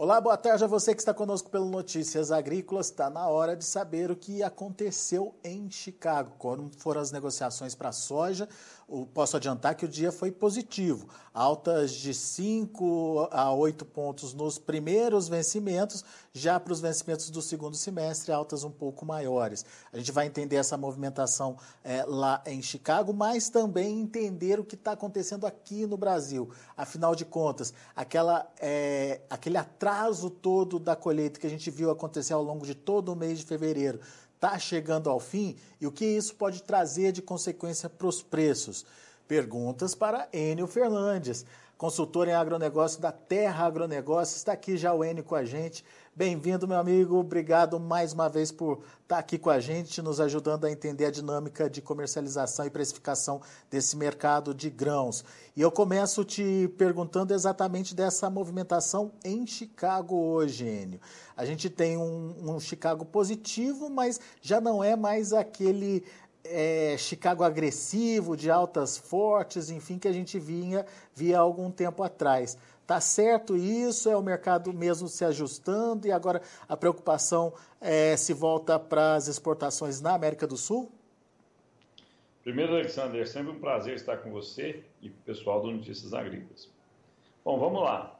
Olá, boa tarde a você que está conosco pelo Notícias Agrícolas. Está na hora de saber o que aconteceu em Chicago. Como foram as negociações para a soja, posso adiantar que o dia foi positivo. Altas de 5 a 8 pontos nos primeiros vencimentos, já para os vencimentos do segundo semestre, altas um pouco maiores. A gente vai entender essa movimentação lá em Chicago, mas também entender o que está acontecendo aqui no Brasil. Afinal de contas, aquele atraso todo da colheita que a gente viu acontecer ao longo de todo o mês de fevereiro está chegando ao fim e o que isso pode trazer de consequência para os preços? Perguntas para Enio Fernandes, consultor em agronegócio da Terra Agronegócios. Está aqui já o Enio com a gente. Bem-vindo, meu amigo. Obrigado mais uma vez por estar aqui com a gente, nos ajudando a entender a dinâmica de comercialização e precificação desse mercado de grãos. E eu começo te perguntando exatamente dessa movimentação em Chicago hoje, Enio. A gente tem um Chicago positivo, mas já não é mais aquele Chicago agressivo, de altas fortes, enfim, que a gente via há algum tempo atrás. Está certo isso? É o mercado mesmo se ajustando e agora a preocupação se volta para as exportações na América do Sul? Primeiro, Alexander, é sempre um prazer estar com você e com o pessoal do Notícias Agrícolas. Bom, vamos lá.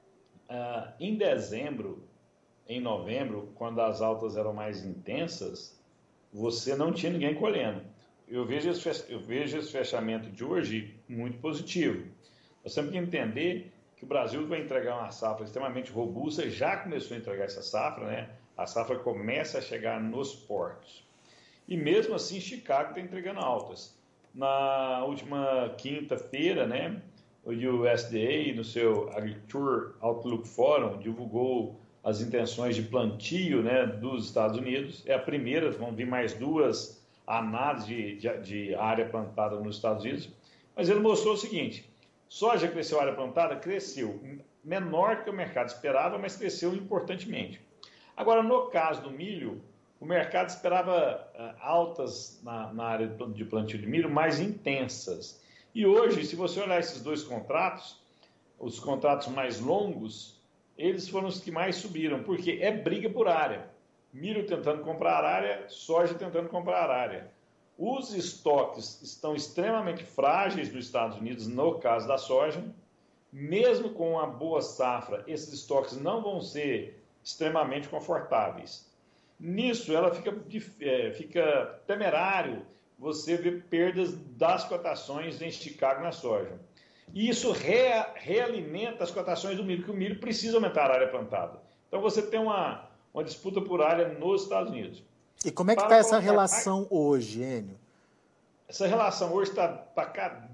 Em dezembro, em novembro, quando as altas eram mais intensas, você não tinha ninguém colhendo. Eu vejo esse fechamento de hoje muito positivo. Nós temos que entender que o Brasil vai entregar uma safra extremamente robusta, já começou a entregar essa safra, né? A safra começa a chegar nos portos. E mesmo assim, Chicago está entregando altas. Na última quinta-feira, né, o USDA, no seu Agriculture Outlook Forum, divulgou as intenções de plantio, né, dos Estados Unidos. É a primeira, vão vir mais duas análises de área plantada nos Estados Unidos. Mas ele mostrou o seguinte: soja cresceu, a área plantada cresceu, menor que o mercado esperava, mas cresceu importantemente. Agora, no caso do milho, o mercado esperava altas na área de plantio de milho mais intensas. E hoje, se você olhar esses dois contratos, os contratos mais longos, eles foram os que mais subiram, porque é briga por área. Milho tentando comprar área, soja tentando comprar área. Os estoques estão extremamente frágeis nos Estados Unidos, no caso da soja. Mesmo com uma boa safra, esses estoques não vão ser extremamente confortáveis. Nisso, ela fica temerário você ver perdas das cotações em Chicago na soja. E isso realimenta as cotações do milho, porque o milho precisa aumentar a área plantada. Então, você tem uma disputa por área nos Estados Unidos. E como é que está essa relação hoje, Enio? Essa relação hoje está para cá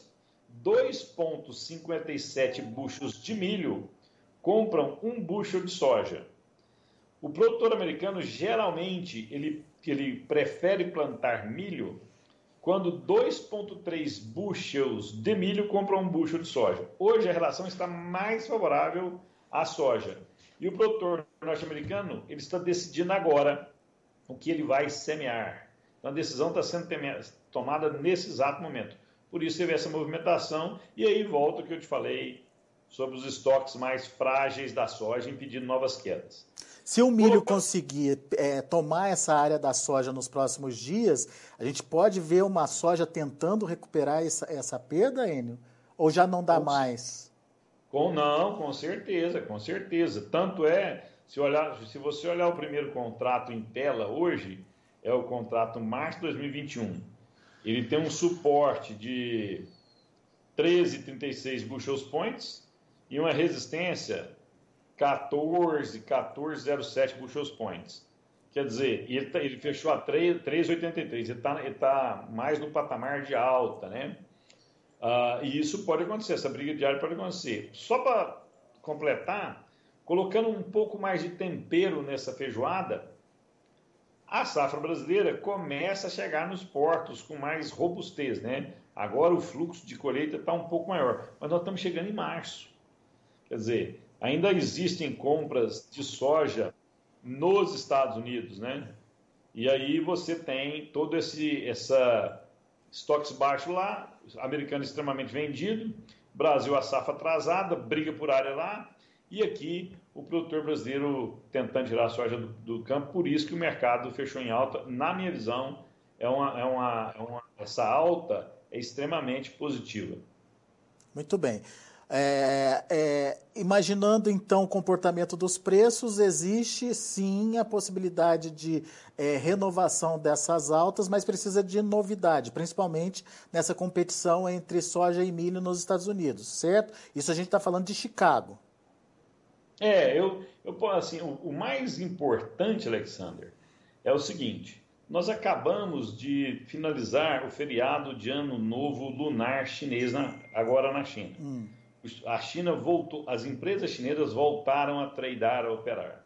2,57 buchos de milho compram um bushel de soja. O produtor americano, geralmente, ele prefere plantar milho quando 2,3 bushels de milho compram um bushel de soja. Hoje, a relação está mais favorável à soja. E o produtor norte-americano, ele está decidindo agora o que ele vai semear. Então, a decisão está sendo tomada nesse exato momento. Por isso, teve essa movimentação. E aí, volta o que eu te falei sobre os estoques mais frágeis da soja, impedindo novas quedas. Se o milho conseguir tomar essa área da soja nos próximos dias, a gente pode ver uma soja tentando recuperar essa perda, Enio? Ou já não dá mais? Com certeza, com certeza. Tanto se você olhar o primeiro contrato em tela hoje, é o contrato março de 2021. Ele tem um suporte de 13,36 bushels points e uma resistência 14,07 bushels points. Quer dizer, ele fechou a 3,83. Ele tá mais no patamar de alta, né? E isso pode acontecer, essa briga diária pode acontecer. Só para completar, colocando um pouco mais de tempero nessa feijoada, a safra brasileira começa a chegar nos portos com mais robustez, né? Agora o fluxo de colheita está um pouco maior, mas nós estamos chegando em março. Quer dizer, ainda existem compras de soja nos Estados Unidos, né? E aí você tem todo essa estoques baixos lá, americano extremamente vendido, Brasil a safra atrasada, briga por área lá, e aqui o produtor brasileiro tentando tirar a soja do campo, por isso que o mercado fechou em alta. Na minha visão, essa alta é extremamente positiva. Muito bem. Imaginando então o comportamento dos preços, existe sim a possibilidade de renovação dessas altas, mas precisa de novidade, principalmente nessa competição entre soja e milho nos Estados Unidos, certo? Isso a gente está falando de Chicago. Assim, o mais importante, Alexander, é o seguinte: nós acabamos de finalizar o feriado de Ano Novo Lunar chinês agora na China. A China voltou, as empresas chinesas voltaram a tradear, a operar.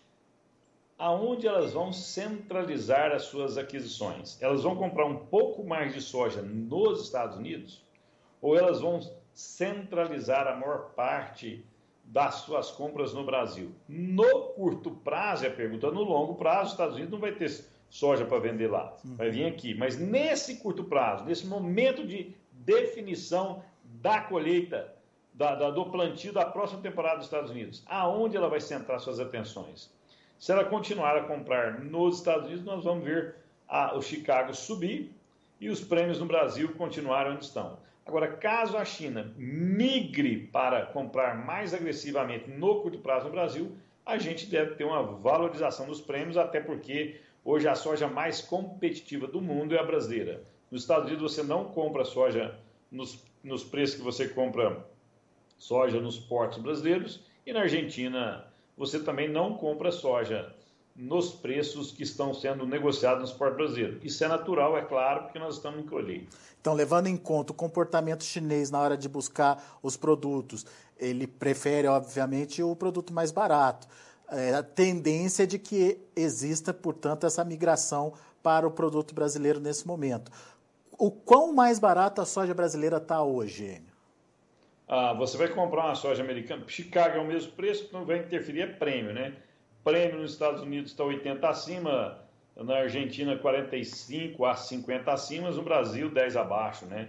Aonde elas vão centralizar as suas aquisições? Elas vão comprar um pouco mais de soja nos Estados Unidos? Ou elas vão centralizar a maior parte das suas compras no Brasil? No curto prazo, é a pergunta. No longo prazo, os Estados Unidos não vai ter soja para vender lá, vai vir aqui. Mas nesse curto prazo, nesse momento de definição da colheita, do plantio da próxima temporada dos Estados Unidos, aonde ela vai centrar suas atenções? Se ela continuar a comprar nos Estados Unidos, nós vamos ver o Chicago subir e os prêmios no Brasil continuarem onde estão. Agora, caso a China migre para comprar mais agressivamente no curto prazo no Brasil, a gente deve ter uma valorização dos prêmios, até porque hoje a soja mais competitiva do mundo é a brasileira. Nos Estados Unidos você não compra soja nos preços que você compra soja nos portos brasileiros, e na Argentina você também não compra soja nos preços que estão sendo negociados nos portos brasileiros. Isso é natural, é claro, porque nós estamos em colheita. Então, levando em conta o comportamento chinês na hora de buscar os produtos, ele prefere, obviamente, o produto mais barato. A tendência é de que exista, portanto, essa migração para o produto brasileiro nesse momento. O quão mais barata a soja brasileira está hoje, Enio? Você vai comprar uma soja americana, Chicago é o mesmo preço, não vai interferir, é prêmio, né? Prêmio nos Estados Unidos está 80 acima, na Argentina 45 a 50 acima, no Brasil 10 abaixo, né?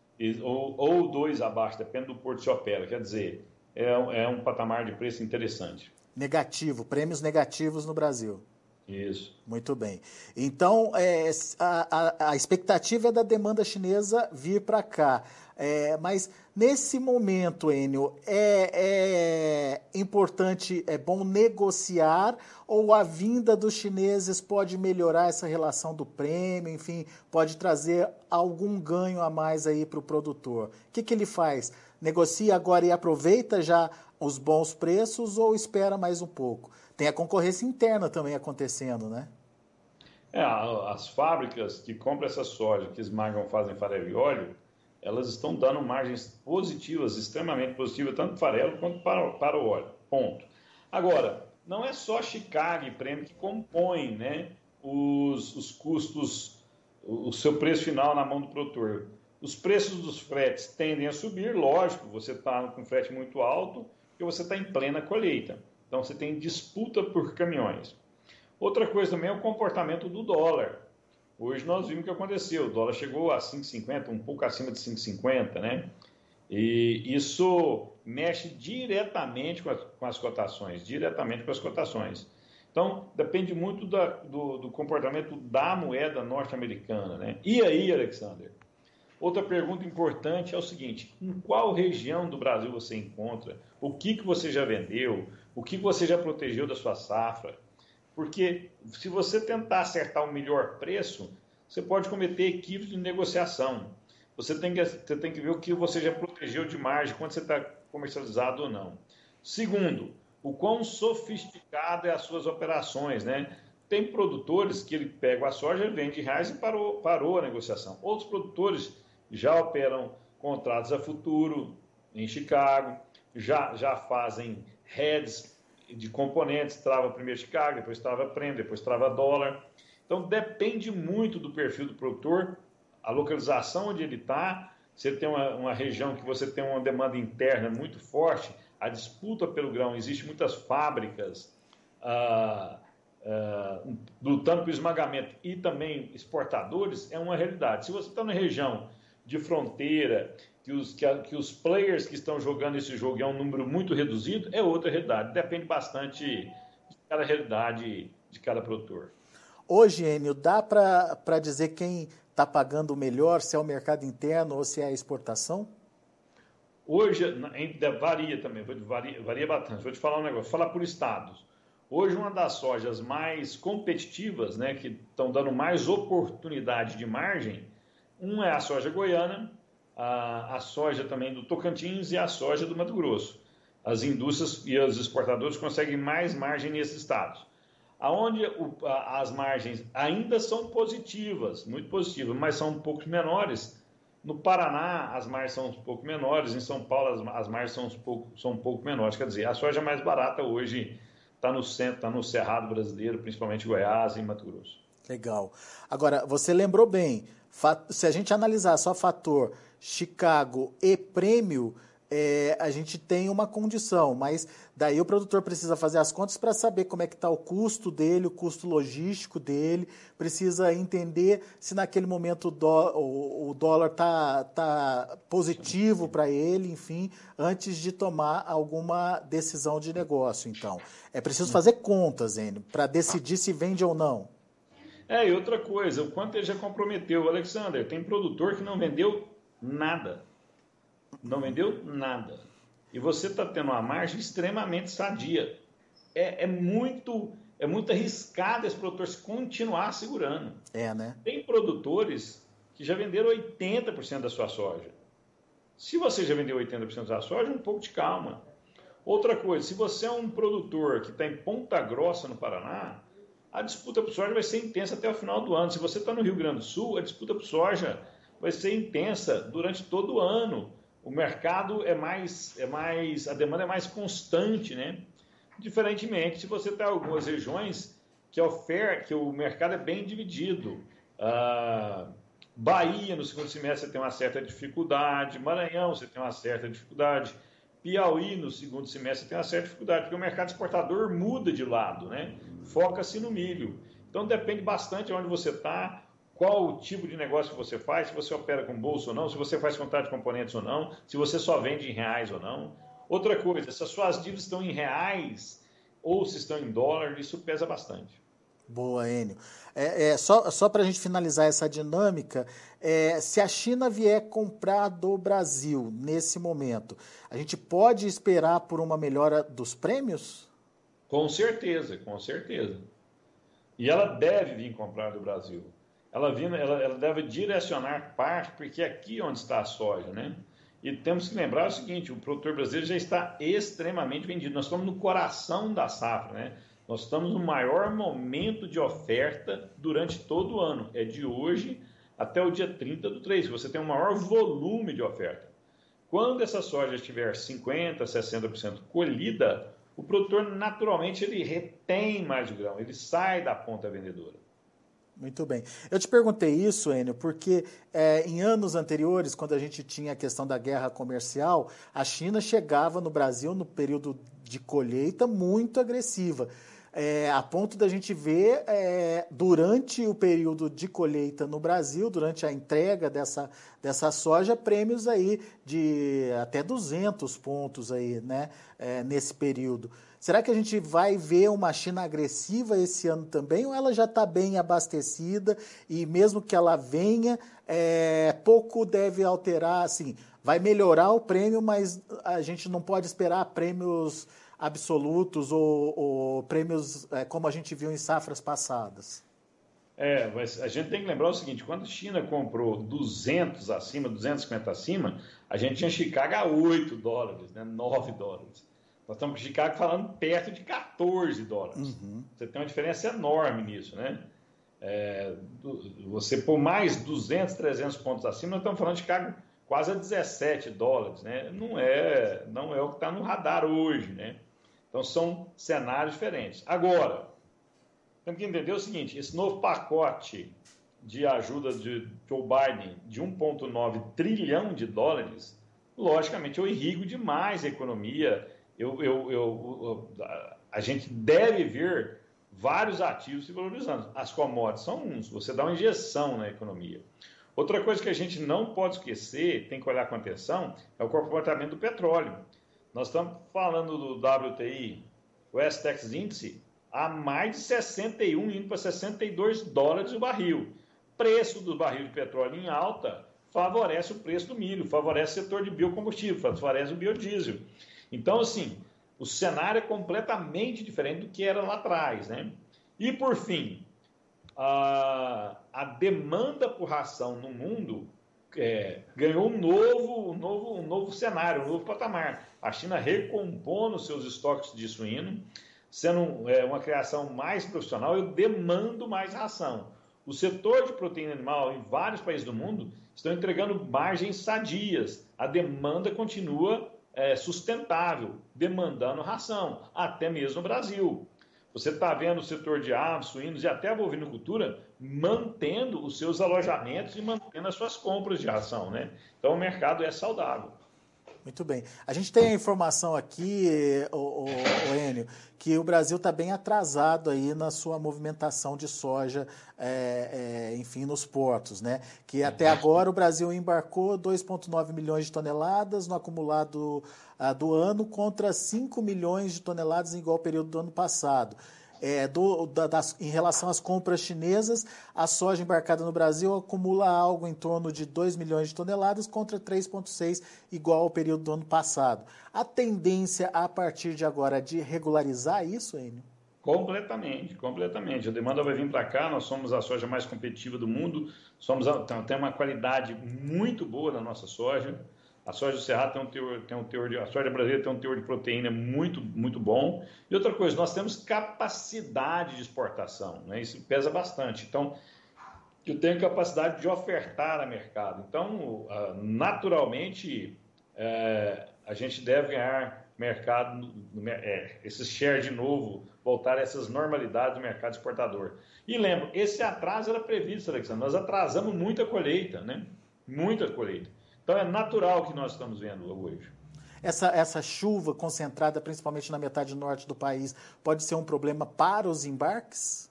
Ou 2 abaixo, depende do porto que se opera. Quer dizer, é um patamar de preço interessante. Negativo, prêmios negativos no Brasil. Isso. Muito bem. Então, a expectativa é da demanda chinesa vir para cá. Mas, nesse momento, Enio, é importante, é bom negociar, ou a vinda dos chineses pode melhorar essa relação do prêmio, enfim, pode trazer algum ganho a mais aí para o produtor? O que ele faz? Negocia agora e aproveita já os bons preços, ou espera mais um pouco? Tem a concorrência interna também acontecendo, né? As fábricas que compram essa soja, que esmagam, fazem farelo e óleo, elas estão dando margens positivas, extremamente positivas, tanto para o farelo quanto para o óleo. Ponto. Agora, não é só Chicago e prêmio que compõem, né, os custos, o seu preço final na mão do produtor. Os preços dos fretes tendem a subir, lógico, você está com frete muito alto, porque você está em plena colheita. Então, você tem disputa por caminhões. Outra coisa também é o comportamento do dólar. Hoje nós vimos o que aconteceu. O dólar chegou a 5,50, um pouco acima de 5,50, né? E isso mexe diretamente com as cotações, Então, depende muito do comportamento da moeda norte-americana, né? E aí, Alexander? Outra pergunta importante é o seguinte: em qual região do Brasil você encontra? O que você já vendeu? O que você já protegeu da sua safra? Porque se você tentar acertar o melhor preço, você pode cometer equívocos de negociação. Você tem que ver o que você já protegeu de margem, quando você está comercializado ou não. Segundo, o quão sofisticado é as suas operações, né? Tem produtores que ele pega a soja, vende em reais e parou a negociação. Outros produtores já operam contratos a futuro em Chicago, já fazem heads de componentes, trava primeiro Chicago, depois trava prêmio, depois trava dólar. Então, depende muito do perfil do produtor, a localização onde ele está. Você tem uma região que você tem uma demanda interna muito forte, a disputa pelo grão, existem muitas fábricas lutando pelo esmagamento e também exportadores, é uma realidade. Se você está na região de fronteira, que os players que estão jogando esse jogo é um número muito reduzido, é outra realidade. Depende bastante de cada realidade de cada produtor. Hoje, Enio, dá para dizer quem está pagando melhor, se é o mercado interno ou se é a exportação? Hoje ainda varia também, varia bastante. Vou te falar um negócio, vou falar por estados. Hoje, uma das sojas mais competitivas, né, que estão dando mais oportunidade de margem, é a soja goiana, a soja também do Tocantins e a soja do Mato Grosso. As indústrias e os exportadores conseguem mais margem nesses estados. Aonde as margens ainda são positivas, muito positivas, mas são um pouco menores. No Paraná, as margens são um pouco menores. Em São Paulo, as margens são um pouco menores. Quer dizer, a soja mais barata hoje está no centro, está no Cerrado brasileiro, principalmente Goiás e Mato Grosso. Legal. Agora, você lembrou bem, se a gente analisar só fator Chicago e prêmio, a gente tem uma condição, mas daí o produtor precisa fazer as contas para saber como é que está o custo dele, o custo logístico dele, precisa entender se naquele momento o dólar tá positivo para ele, enfim, antes de tomar alguma decisão de negócio. Então, é preciso fazer contas, Enio, para decidir se vende ou não. E outra coisa, o quanto ele já comprometeu, Alexander, tem produtor que não vendeu nada. Não vendeu nada. E você está tendo uma margem extremamente sadia. É muito arriscado esse produtor continuar segurando. Né? Tem produtores que já venderam 80% da sua soja. Se você já vendeu 80% da sua soja, um pouco de calma. Outra coisa, se você é um produtor que está em Ponta Grossa, no Paraná, a disputa por soja vai ser intensa até o final do ano. Se você está no Rio Grande do Sul, a disputa por soja vai ser intensa durante todo o ano. O mercado a demanda é mais constante, né? Diferentemente, se você tem algumas regiões que o mercado é bem dividido. Bahia, no segundo semestre, você tem uma certa dificuldade. Maranhão, você tem uma certa dificuldade. Piauí, no segundo semestre, você tem uma certa dificuldade, porque o mercado exportador muda de lado, né? Foca-se no milho. Então, depende bastante de onde você está, qual o tipo de negócio que você faz, se você opera com bolsa ou não, se você faz contrato de componentes ou não, se você só vende em reais ou não. Outra coisa, se as suas dívidas estão em reais ou se estão em dólar, isso pesa bastante. Boa, Enio. Só para a gente finalizar essa dinâmica, se a China vier comprar do Brasil nesse momento, a gente pode esperar por uma melhora dos prêmios? Com certeza, com certeza. E ela deve vir comprar do Brasil. Ela deve direcionar parte, porque é aqui onde está a soja, né? E temos que lembrar o seguinte, o produtor brasileiro já está extremamente vendido. Nós estamos no coração da safra, né? Nós estamos no maior momento de oferta durante todo o ano. É de hoje até o dia 30/3, que você tem o maior volume de oferta. Quando essa soja estiver 50%, 60% colhida, o produtor naturalmente ele retém mais o grão, ele sai da ponta vendedora. Muito bem. Eu te perguntei isso, Enio, porque em anos anteriores, quando a gente tinha a questão da guerra comercial, a China chegava no Brasil no período de colheita muito agressiva. A ponto da gente ver, durante o período de colheita no Brasil, durante a entrega dessa soja, prêmios aí de até 200 pontos aí, né, nesse período. Será que a gente vai ver uma China agressiva esse ano também, ou ela já está bem abastecida e mesmo que ela venha, pouco deve alterar, assim, vai melhorar o prêmio, mas a gente não pode esperar prêmios absolutos ou prêmios como a gente viu em safras passadas? Mas a gente tem que lembrar o seguinte, quando a China comprou 200 acima, 250 acima, a gente tinha Chicago a $8, né, $9. Nós estamos com Chicago falando perto de $14. Uhum. Você tem uma diferença enorme nisso, né? Você por mais 200, 300 pontos acima, nós estamos falando de Chicago quase a $17, né? Não é o que está no radar hoje, né? Então, são cenários diferentes. Agora, temos que entender o seguinte, esse novo pacote de ajuda de Joe Biden de $1,9 trilhão, logicamente, eu irrigo demais a economia. A gente deve ver vários ativos se valorizando. As commodities são uns, você dá uma injeção na economia. Outra coisa que a gente não pode esquecer, tem que olhar com atenção, é o comportamento do petróleo. Nós estamos falando do WTI, West Texas Índice, a mais de 61, indo para $62 o barril. Preço do barril de petróleo em alta favorece o preço do milho, favorece o setor de biocombustível, favorece o biodiesel. Então, assim, o cenário é completamente diferente do que era lá atrás, né? E, por fim, a demanda por ração no mundo ganhou um novo cenário, um novo patamar. A China recompondo os seus estoques de suíno, sendo uma criação mais profissional, eu demando mais ração. O setor de proteína animal em vários países do mundo estão entregando margens sadias. A demanda continua sustentável, demandando ração, até mesmo no Brasil. Você está vendo o setor de aves, suínos e até a bovinocultura mantendo os seus alojamentos e mantendo as suas compras de ração, né? Então, o mercado é saudável. Muito bem. A gente tem a informação aqui, o Enio, que o Brasil está bem atrasado aí na sua movimentação de soja, enfim, nos portos, né? Que até agora o Brasil embarcou 2,9 milhões de toneladas no acumulado do ano contra 5 milhões de toneladas em igual período do ano passado. Em relação às compras chinesas, a soja embarcada no Brasil acumula algo em torno de 2 milhões de toneladas contra 3,6, igual ao período do ano passado. A tendência a partir de agora é de regularizar isso, Enio? Completamente. A demanda vai vir para cá, nós somos a soja mais competitiva do mundo, temos uma qualidade muito boa da nossa soja. A soja do Cerrado a soja brasileira tem um teor de proteína muito, muito bom. E outra coisa, nós temos capacidade de exportação, né? Isso pesa bastante. Então, eu tenho capacidade de ofertar a mercado. Então, naturalmente, a gente deve ganhar mercado, esse share de novo, voltar a essas normalidades do mercado exportador. E lembro, esse atraso era previsto, Alexandre. Nós atrasamos muita colheita, né? Muita colheita. Então, é natural que nós estamos vendo hoje. Essa chuva concentrada, principalmente na metade norte do país, pode ser um problema para os embarques?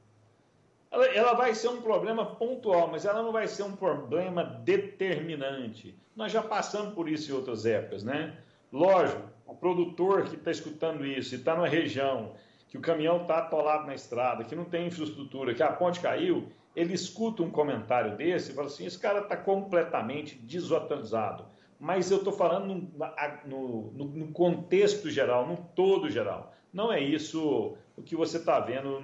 Ela vai ser um problema pontual, mas ela não vai ser um problema determinante. Nós já passamos por isso em outras épocas, né? Lógico, o produtor que está escutando isso e está numa região que o caminhão está atolado na estrada, que não tem infraestrutura, que a ponte caiu, ele escuta um comentário desse e fala assim, esse cara está completamente desatualizado. Mas eu estou falando no contexto geral, no todo geral. Não é isso o que você está vendo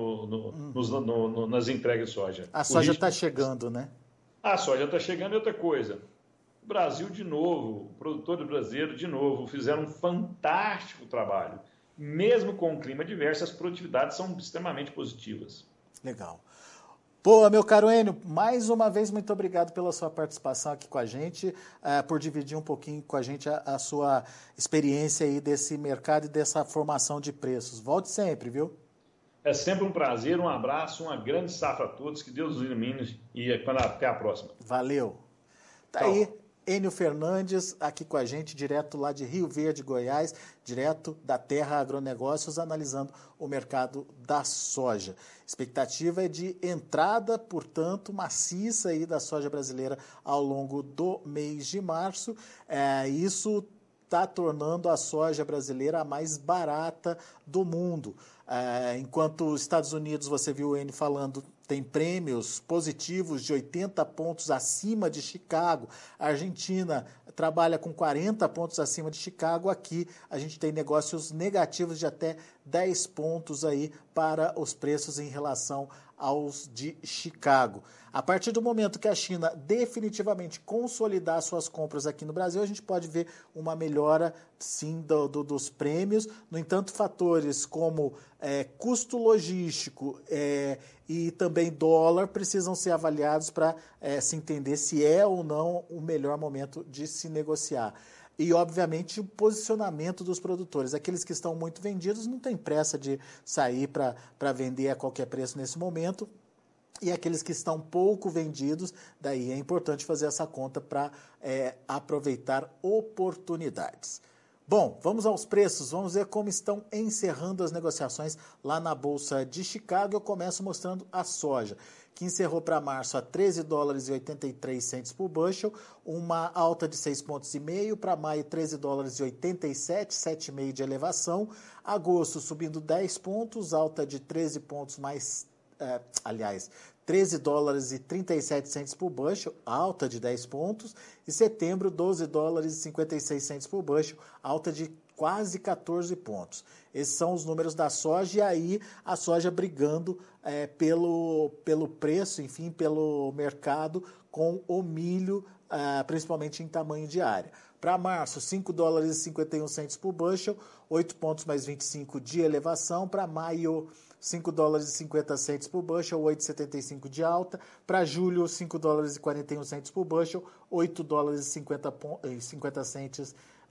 nas entregas de soja. A soja está chegando, né? A soja está chegando e outra coisa. O Brasil, de novo, o produtor brasileiro, de novo, fizeram um fantástico trabalho. Mesmo com o clima adverso, as produtividades são extremamente positivas. Legal. Boa, meu caro Enio, mais uma vez, muito obrigado pela sua participação aqui com a gente, por dividir um pouquinho com a gente a sua experiência aí desse mercado e dessa formação de preços. Volte sempre, viu? É sempre um prazer, um abraço, uma grande safra a todos, que Deus os ilumine e até a próxima. Valeu. Tá aí. Enio Fernandes, aqui com a gente, direto lá de Rio Verde, Goiás, direto da Terra Agronegócios, analisando o mercado da soja. Expectativa é de entrada, portanto, maciça aí da soja brasileira ao longo do mês de março. Isso está tornando a soja brasileira a mais barata do mundo. Enquanto os Estados Unidos, você viu o Enio falando, tem prêmios positivos de 80 pontos acima de Chicago. A Argentina trabalha com 40 pontos acima de Chicago. Aqui a gente tem negócios negativos de até 10 pontos aí para os preços em relação aos de Chicago. A partir do momento que a China definitivamente consolidar suas compras aqui no Brasil, a gente pode ver uma melhora, sim, dos prêmios. No entanto, fatores como custo logístico e também dólar precisam ser avaliados para se entender se é ou não o melhor momento de se negociar. E, obviamente, o posicionamento dos produtores. Aqueles que estão muito vendidos não tem pressa de sair para vender a qualquer preço nesse momento. E aqueles que estão pouco vendidos, daí é importante fazer essa conta para aproveitar oportunidades. Bom, vamos aos preços, vamos ver como estão encerrando as negociações lá na Bolsa de Chicago. Eu começo mostrando a soja, que encerrou para março a 13 dólares e 83 centes por bushel, uma alta de 6,5 pontos. Para maio, 13 dólares e 87, 7,5 de elevação. Agosto subindo 10 pontos, alta de 13 pontos mais... 13 dólares e 37 centes por bushel, alta de 10 pontos. E setembro, 12 dólares e 56 centes por bushel, alta de quase 14 pontos. Esses são os números da soja, e aí a soja brigando pelo preço, enfim, pelo mercado, com o milho, principalmente em tamanho de área. Para março, 5 dólares e 51 centes por bushel, 8 pontos mais 25 de elevação. Para maio, 5 dólares e 50 centes por bushel, 8,75 de alta. Para julho, 5 dólares e 41 centes por bushel, 8 dólares e 50 centes,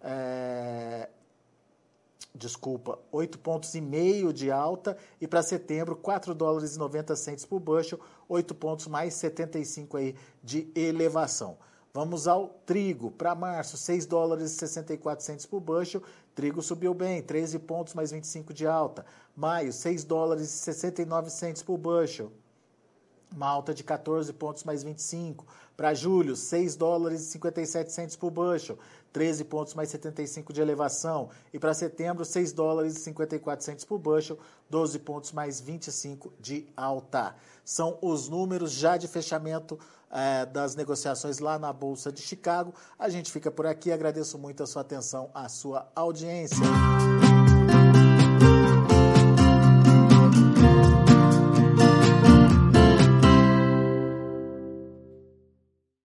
8 pontos e meio de alta. E para setembro, 4 dólares e 90 centes por bushel, 8 pontos mais 75 aí de elevação. Vamos ao trigo. Para março, 6 dólares e 64 centes por bushel. Trigo subiu bem, 13 pontos mais 25 de alta. Maio, 6 dólares e 69 centes por bushel. Uma alta de 14 pontos mais 25. Para julho, 6 dólares e 57 centes por bushel. 13 pontos mais 75 de elevação. E para setembro, 6 dólares e 54 centes por bushel. 12 pontos mais 25 de alta. São os números já de fechamento das negociações lá na Bolsa de Chicago. A gente fica por aqui. Agradeço muito a sua atenção, a sua audiência.